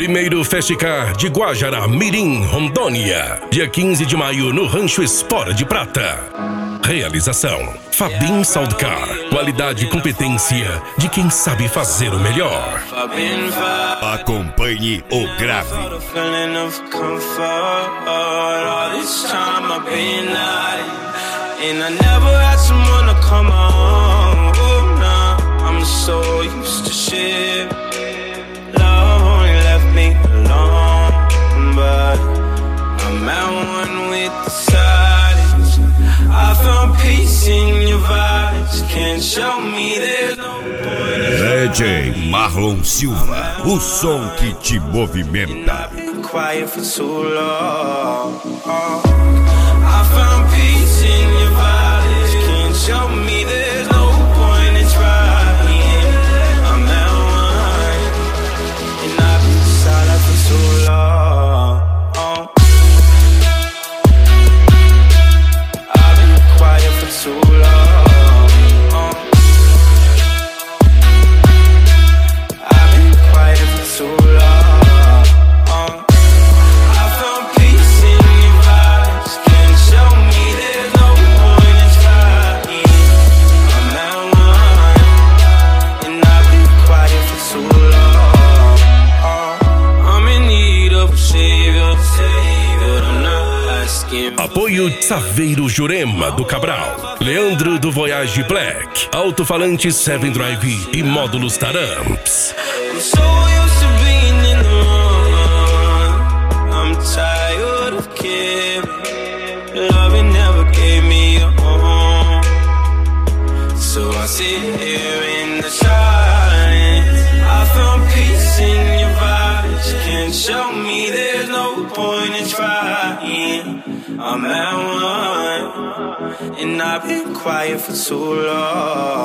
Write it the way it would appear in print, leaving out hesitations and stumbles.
Primeiro Festicar de Guajará Mirim, Rondônia. Dia 15 de maio no Rancho Espora de Prata. Realização Fabin Soundcar. Qualidade e competência de quem sabe fazer o melhor. Acompanhe o grave. DJ Marlon Silva, o som que te movimenta. Apoio Saveiro Jurema do Cabral, Leandro do Voyage Black, Alto-falante 7 Drive e módulos Taramps. Show me there's no point in trying. I'm at one, and I've been quiet for too long.